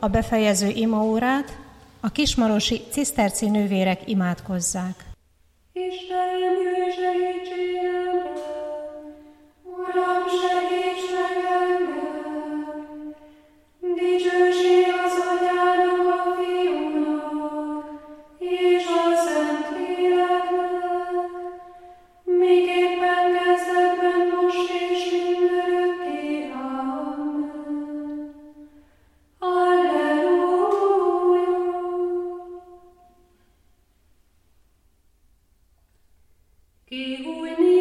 a befejező imaórát a kismarosi ciszterci nővérek imádkozzák. Istenem, jöjj segítségemre! Uram, segíts meg engem! Dicsőség az Atyának, a Fiúnak, és a Szentléleknek, miképpen kezdetben, most és mindörökké. Amen. Alleluja! Kihújni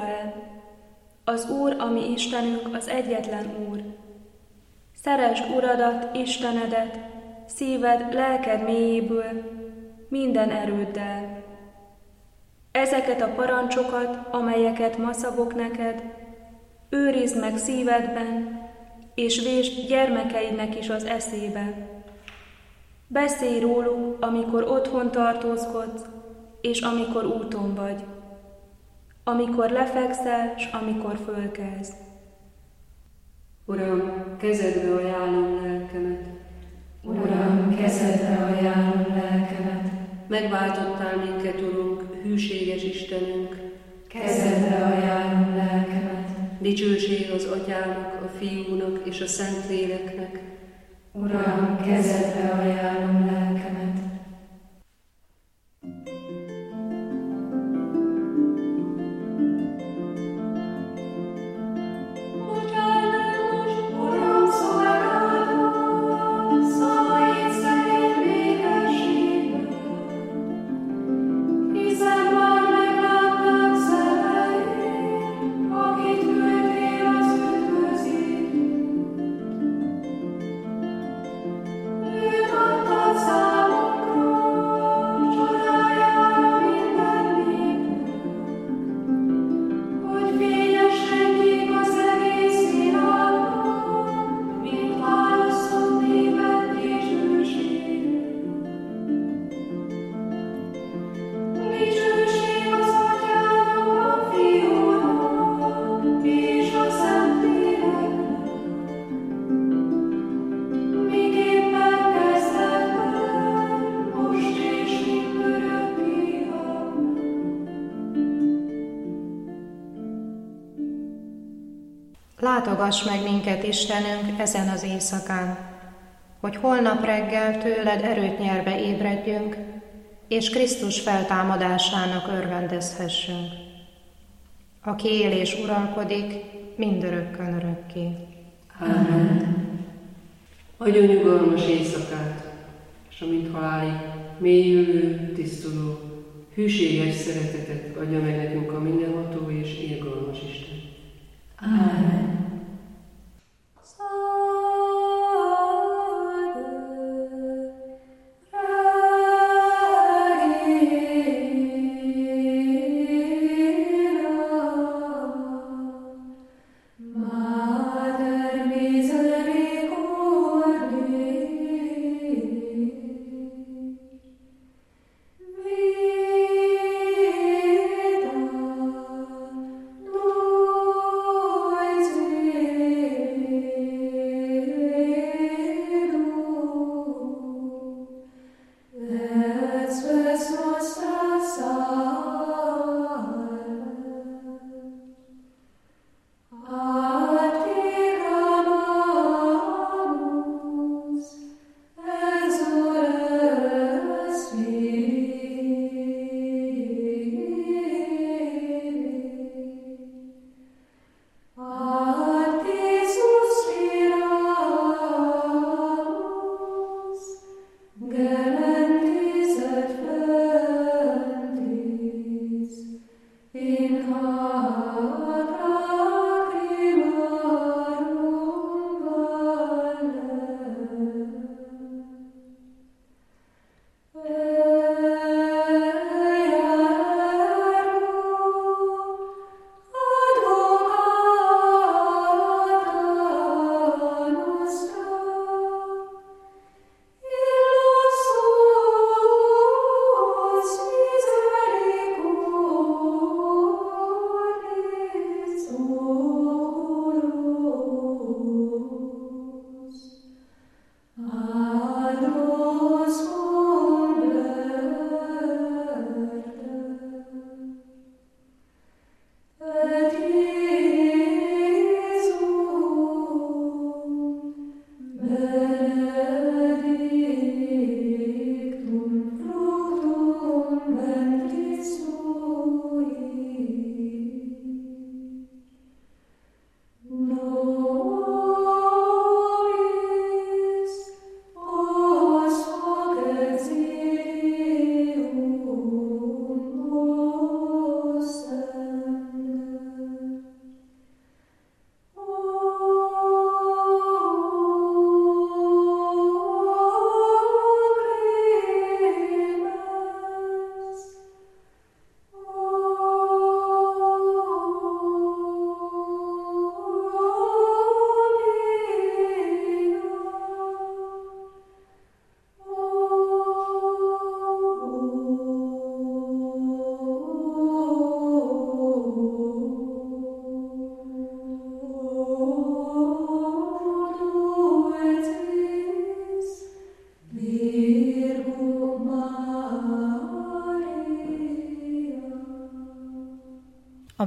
el. Az Úr, a mi Istenünk, az egyetlen Úr. Szeresd Uradat, Istenedet, szíved, lelked mélyéből, minden erőddel. Ezeket a parancsokat, amelyeket ma szabok neked, őrizd meg szívedben, és vésd gyermekeidnek is az eszébe. Beszélj róluk, amikor otthon tartózkodsz, és amikor úton vagy, amikor lefekszel, s amikor fölkelsz. Uram, kezedbe ajánlom lelkemet. Uram, kezedbe ajánlom lelkemet. Megváltottál minket, Urunk, hűséges Istenünk. Kezedbe ajánlom lelkemet. Dicsőség az Atyának, a Fiúnak és a Szentléleknek. Uram, kezedbe ajánlom lelkemet. Látogass meg minket, Istenünk, ezen az éjszakán, hogy holnap reggel tőled erőt nyerve ébredjünk, és Krisztus feltámadásának örvendezhessünk, aki él és uralkodik mindörökkön örökké. Amen. Adjon nyugalmas éjszakát, és amint halálig mélyülő, tisztuló, hűséges szeretetet adja meg nekünk a mindenható és irgalmas Isten. Amen. Always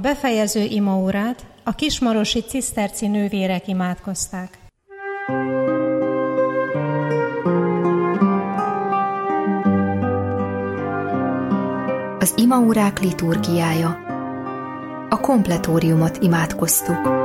A befejező imaórát a kismarosi ciszterci nővérek imádkozták. Az imaórák liturgiája. A kompletóriumot imádkoztuk.